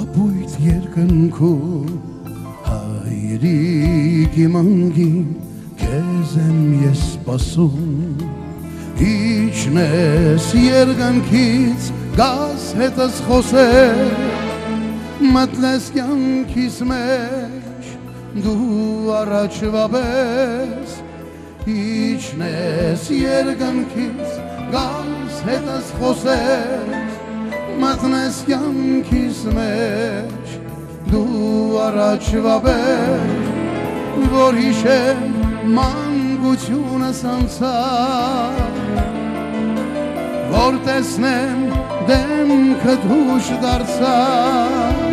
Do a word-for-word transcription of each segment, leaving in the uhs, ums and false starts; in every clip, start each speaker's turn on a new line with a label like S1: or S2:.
S1: Ապույտ երկնքում հայրիկի մանգին քեզ եմ ես սպասում Իջնես երկնքից գաս հետս խոսել մտնես կյանքիս մեջ դու առաջվա պես Իջնես երկնքից գաս հետս խոսել մտնես կյանքիս մեջ դու առաջվա պես որ հիշեմ մանկությունս անցավ որ տեսնեմ դեմքդ հուշ դարձավ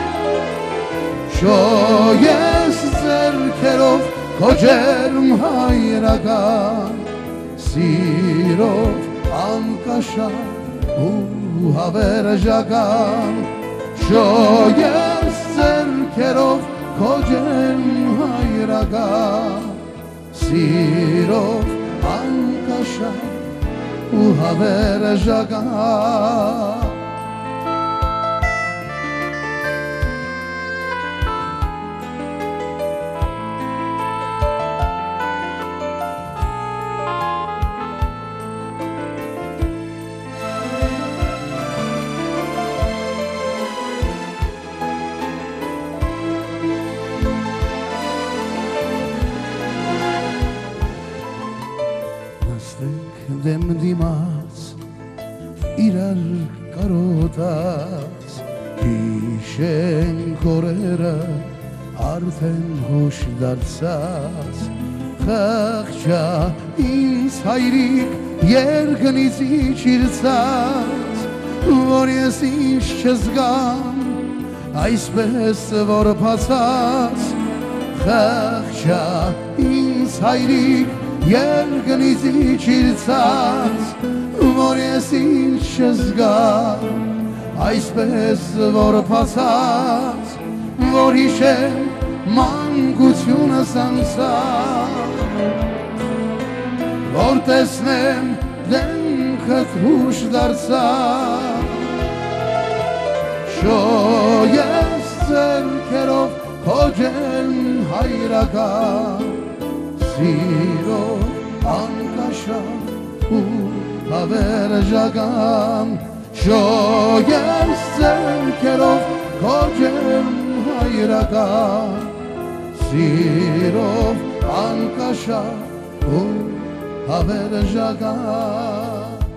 S1: շոյես ձեռքերով քո ջերմ հայրական սիրով անկաշար ու հավերժական շոյես ձեռքերով քո ջերմ հայրական սիրով անկաշար ու հավերժական Դեմ դիմաց իրար կարոտած հիշենք օրերը արդեն հուշ դարձած խղճա ինձ հայրիկ երկնից իջիրցած որ ես ինչ չզգամ այսպես որ փացած խղճա ինձ հայրիկ Երկնից իջիրցած, որ ես ինչ չզգամ, այսպես որ փացած, որ հիշեմ մանկությունս անցավ, որ տեսնեմ դեմքդ հուշ դարձավ, շոյես ձեռքերով քո ջերմ հայրական Սիրով անկաշար ու հավերժական շոյես ձեռքերով քո ջերմ հայրական սիրով անկաշար ու հավերժական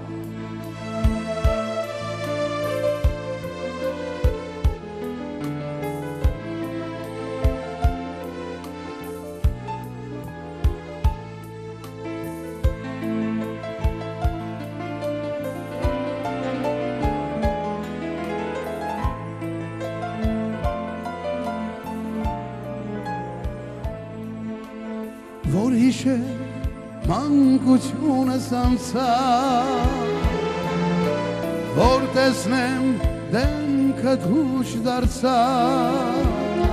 S1: որ հիշեմ մանկությունս անցավ որ տեսնեմ դեմքդ հուշ դարձավ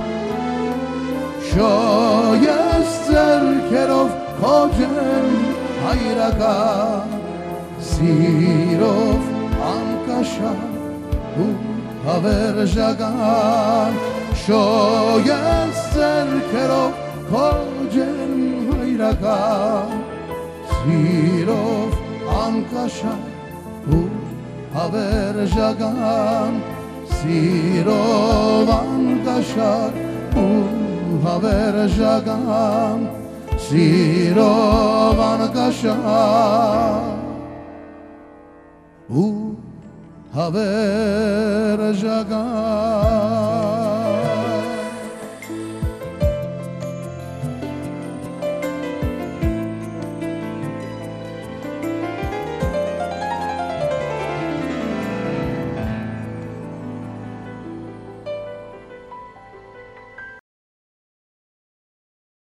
S1: շոյես ձեռքերով քո ջերմ հայրական սիրով անկաշար ու հավերժական շոյես ձեռքերով քո ջերմ հայրական սիրով անկաշար ու հավերժական սիրով անկաշար ու հավերժական սիրով անկաշար ու հավերժական